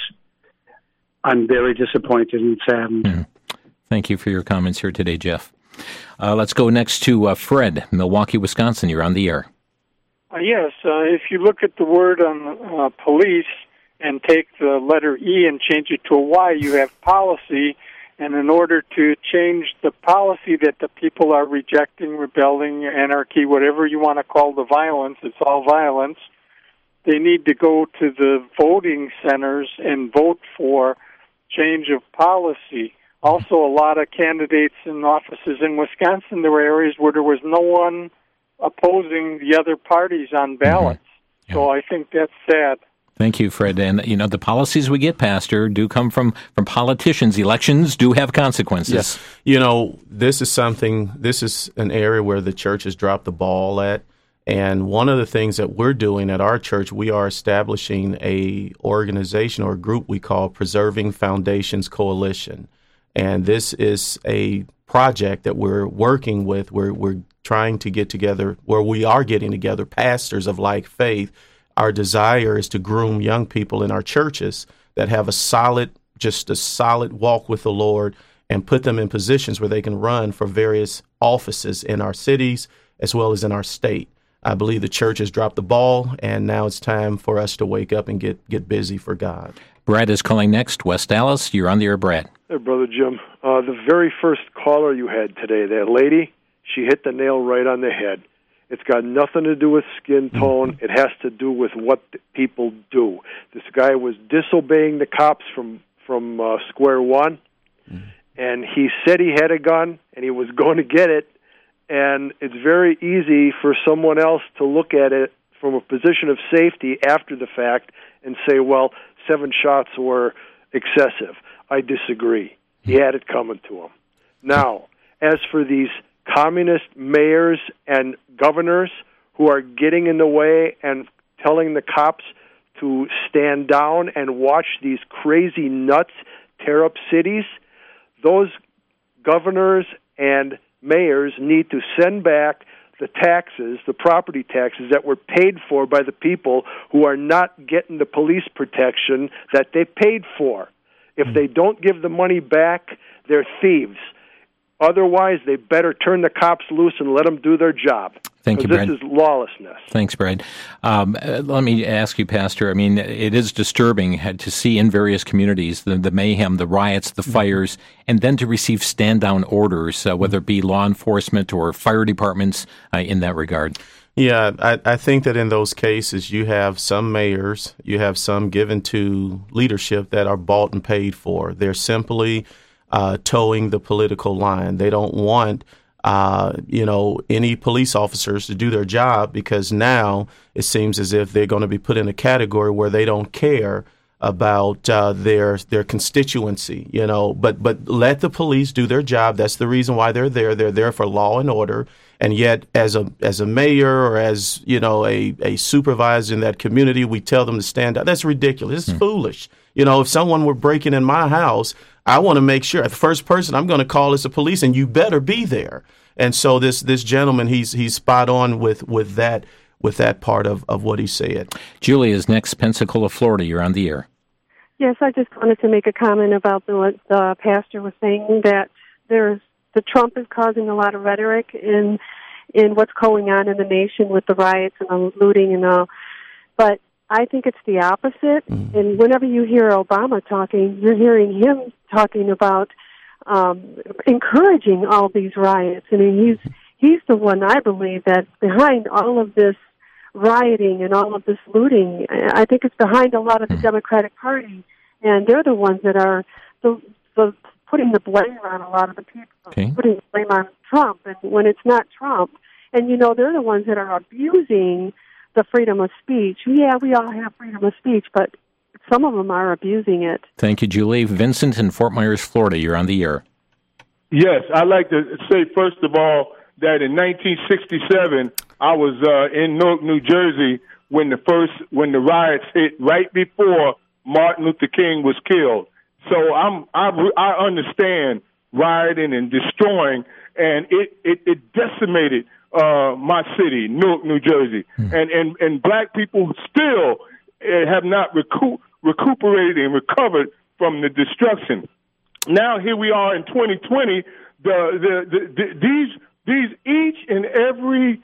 [SPEAKER 12] I'm very disappointed and saddened.
[SPEAKER 2] Mm-hmm. Thank you for your comments here today, Jeff. Uh, let's go next to uh, Fred, Milwaukee, Wisconsin. You're on the air.
[SPEAKER 13] Uh, yes, uh, if you look at the word on uh, police and take the letter E and change it to a Y, you have policy. And in order to change the policy that the people are rejecting, rebelling, anarchy, whatever you want to call the violence, it's all violence, they need to go to the voting centers and vote for change of policy. Also, a lot of candidates in offices in Wisconsin, there were areas where there was no one opposing the other parties on ballots. Mm-hmm. Yeah. So I think that's sad.
[SPEAKER 2] Thank you, Fred. And, you know, the policies we get, Pastor, do come from, from politicians. Elections do have consequences.
[SPEAKER 3] Yes. You know, this is something, this is an area where the church has dropped the ball at. And one of the things that we're doing at our church, we are establishing a organization or a group we call Preserving Foundations Coalition. And this is a project that we're working with, where we're trying to get together, where we are getting together pastors of like faith. Our desire is to groom young people in our churches that have a solid, just a solid walk with the Lord, and put them in positions where they can run for various offices in our cities as well as in our state. I believe the church has dropped the ball, and now it's time for us to wake up and get, get busy for God.
[SPEAKER 2] Brad is calling next. West Dallas, you're on the air, Brad.
[SPEAKER 14] Hey, Brother Jim. Uh, the very first caller you had today, that lady, she hit the nail right on the head. It's got nothing to do with skin tone. Mm-hmm. It has to do with what people do. This guy was disobeying the cops from, from uh, square one, mm-hmm. and he said he had a gun, and he was going to get it, and it's very easy for someone else to look at it from a position of safety after the fact and say, well, seven shots were excessive. I disagree. He had it coming to him. Now, as for these communist mayors and governors who are getting in the way and telling the cops to stand down and watch these crazy nuts tear up cities, those governors and mayors need to send back the taxes, the property taxes that were paid for by the people who are not getting the police protection that they paid for. If they don't give the money back, they're thieves. Otherwise, they better turn the cops loose and let them do their job.
[SPEAKER 2] Thank you, Brad.
[SPEAKER 14] This is lawlessness.
[SPEAKER 2] Thanks, Brad. Um, let me ask you, Pastor, I mean, it is disturbing to see in various communities the, the mayhem, the riots, the fires, mm-hmm. and then to receive stand-down orders, uh, whether it be law enforcement or fire departments uh, in that regard.
[SPEAKER 3] Yeah, I, I think that in those cases, you have some mayors, you have some given to leadership that are bought and paid for. They're simply uh, towing the political line. They don't want Uh, you know, any police officers to do their job, because now it seems as if they're going to be put in a category where they don't care about uh, their their constituency, you know, but but let the police do their job. That's the reason why they're there. They're there for law and order. And yet, as a as a mayor or as, you know, a, a supervisor in that community, we tell them to stand up. That's ridiculous. It's mm. foolish. You know, if someone were breaking in my house, I want to make sure the first person I'm going to call is the police, and you better be there. And so this this gentleman, he's he's spot on with with that with that part of, of what he said.
[SPEAKER 2] Julie is next, Pensacola, Florida. You're on the air.
[SPEAKER 15] Yes, I just wanted to make a comment about the, what the pastor was saying, that there's the Trump is causing a lot of rhetoric in in what's going on in the nation with the riots and the looting and all. But I think it's the opposite. Mm-hmm. And whenever you hear Obama talking, you're hearing him talking about um, encouraging all these riots. I mean, he's he's the one, I believe, that's behind all of this rioting and all of this looting. I think it's behind a lot of the Democratic Party, and they're the ones that are the, the putting the blame on a lot of the people, okay. putting the blame on Trump, and when it's not Trump. And, you know, they're the ones that are abusing the freedom of speech. Yeah, we all have freedom of speech, but some of them are abusing it.
[SPEAKER 2] Thank you, Julie. Vincent in Fort Myers, Florida, you're on the air.
[SPEAKER 16] Yes, I'd like to say, first of all, that in nineteen sixty-seven, I was uh, in Newark, New Jersey, when the first when the riots hit, right before Martin Luther King was killed. So I'm I, I understand rioting and destroying, and it it, it decimated uh, my city, Newark, New Jersey, mm. and and and black people still uh, have not recoup, recuperated and recovered from the destruction. Now here we are in twenty twenty. The the, the, the these these each and every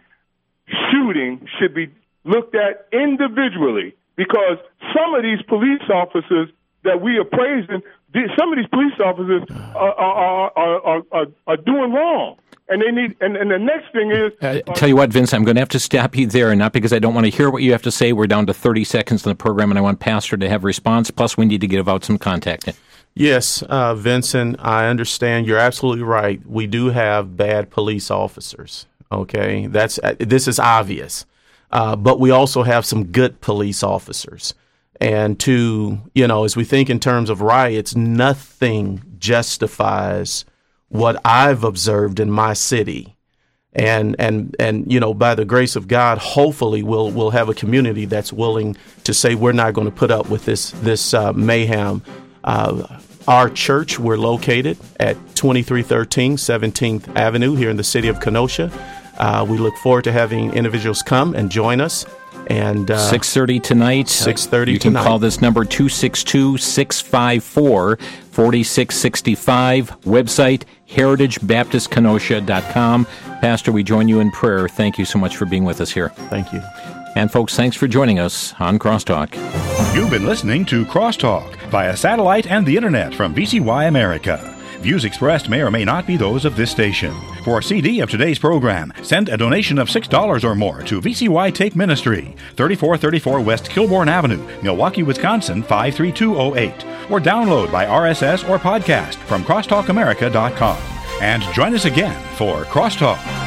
[SPEAKER 16] shooting should be looked at individually, because some of these police officers that we are praising, some of these police officers are are are, are, are doing wrong, and they need. And, and the next thing is,
[SPEAKER 2] uh, tell you what, Vince, I'm going to have to stop you there, not because I don't want to hear what you have to say. We're down to thirty seconds in the program, and I want Pastor to have a response. Plus, we need to give out some contact.
[SPEAKER 3] Yes, uh, Vincent, I understand. You're absolutely right. We do have bad police officers. Okay, that's uh, this is obvious, uh, but we also have some good police officers. And to, you know, as we think in terms of riots, nothing justifies what I've observed in my city. And and and you know, by the grace of God, hopefully we'll we'll have a community that's willing to say we're not going to put up with this this uh, mayhem. Uh, our church, we're located at twenty-three thirteen seventeenth Avenue here in the city of Kenosha. Uh, we look forward to having individuals come and join us. And uh,
[SPEAKER 2] six thirty tonight.
[SPEAKER 3] six thirty
[SPEAKER 2] You can
[SPEAKER 3] tonight.
[SPEAKER 2] call this number two six two, six five four, four six six five. Website heritage baptist kenosha dot com. Pastor, we join you in prayer. Thank you so much for being with us here.
[SPEAKER 3] Thank you.
[SPEAKER 2] And folks, thanks for joining us on Crosstalk.
[SPEAKER 1] You've been listening to Crosstalk via satellite and the internet from V C Y America. Views expressed may or may not be those of this station. For a C D of today's program, send a donation of six dollars or more to V C Y Take Ministry, thirty-four thirty-four West Kilbourne Avenue, Milwaukee, Wisconsin, five three two oh eight. Or download by R S S or podcast from crosstalk america dot com. And join us again for Crosstalk.